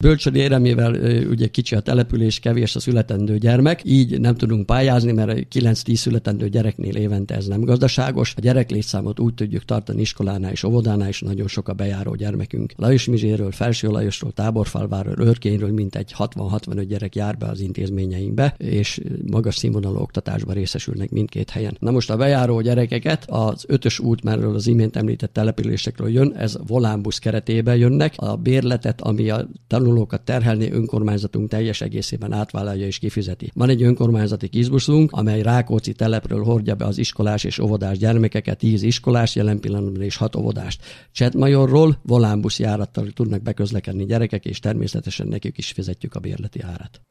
Bölcsödére, mivel ugye kicsi a település, kevés a születendő gyermek, így nem tudunk pályázni, mert 9-10 születendő gyereknél évente ez nem gazdaságos. A gyereklétszámot úgy tudjuk tartani iskolánál és óvodánál, és nagyon sok a bejáró gyermekünk. Lajosmizséről, Felső-Lajosról, Táborfalváról, Örkényről mintegy 60-65 gyerek jár be az intézményeinkbe, és magas színvonalú oktatásban részesülnek mindkét helyen. Na most a bejáró gyerekeket az 5-ös út, merről az imént említett településekről jön, ez volánbusz keretében jönnek. A bérletet, ami a tanulókat terhelni, önkormányzatunk teljes egészében átvállalja és kifizeti. Van egy önkormányzati kizbuszunk, amely Rákóczi telepről hordja be az iskolás és óvodás gyermekeket, 10 iskolás, jelen pillanatban és 6 óvodást. Csetmajorról volánbusz járattal tudnak beközlekedni gyerekek, és természetesen nekik is fizetjük a bérleti árat.